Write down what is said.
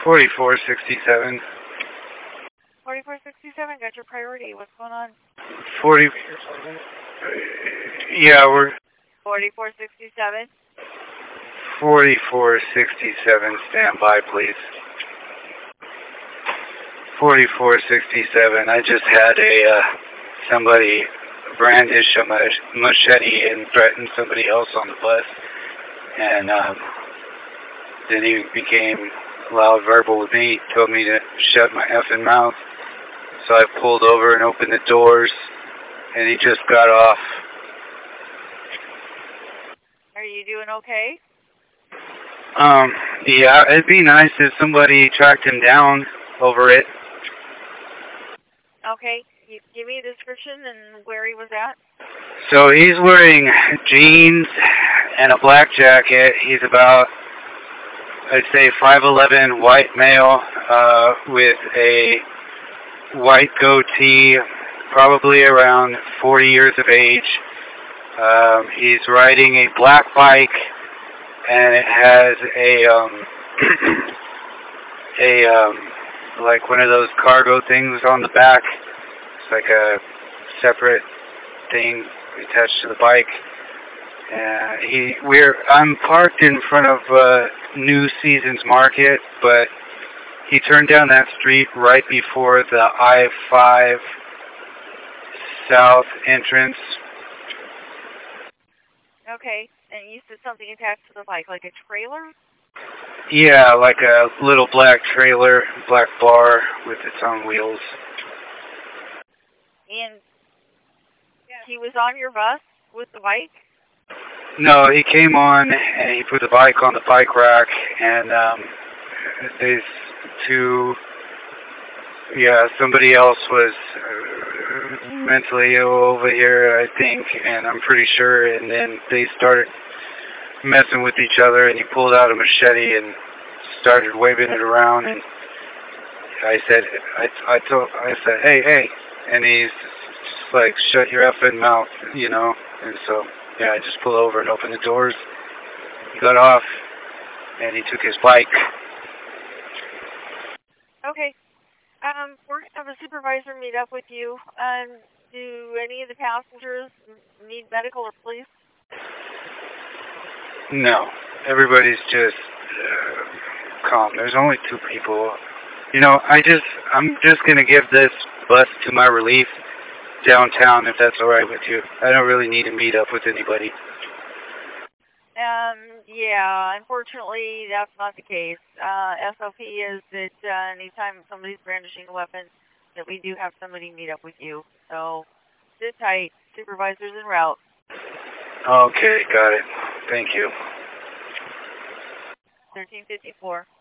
4467. 4467, got your priority. What's going on? 40. Yeah, we're 4467. 4467. Stand by, please. 4467. I just had somebody brandish a machete and threaten somebody else on the bus, and then he became loud verbal with me, told me to shut my effing mouth. So I pulled over and opened the doors, and he just got off. Are you doing okay? Yeah, it'd be nice if somebody tracked him down over it. Okay, you give me a description and where he was at. So he's wearing jeans and a black jacket. He's about, I'd say, 5'11", white male, with a white goatee, probably around 40 years of age. He's riding a black bike, and it has like one of those cargo things on the back. It's like a separate thing attached to the bike. I'm parked in front of New Seasons Market, but he turned down that street right before the I-5 South entrance. Okay, and you said something attached to the bike, like a trailer? Yeah, like a little black trailer, black bar with its own wheels. And he was on your bus with the bike? No, he came on and he put the bike on the bike rack, and these two, somebody else was mentally ill over here, I think, and I'm pretty sure, and then they started messing with each other, and he pulled out a machete and started waving it around, and I said, hey, and he's just like, shut your effing mouth, and so, yeah, I just pulled over and opened the doors. He got off, and he took his bike. Okay. We're going to have a supervisor meet up with you. Do any of the passengers need medical or police? No. Everybody's just calm. There's only 2 people. I'm just going to give this bus to my relief downtown, if that's all right with you. I don't really need to meet up with anybody. Yeah, unfortunately, that's not the case. SOP is that anytime somebody's brandishing a weapon, that we do have somebody meet up with you. So, sit tight. Supervisor's en route. Okay, got it. Thank you. 1354.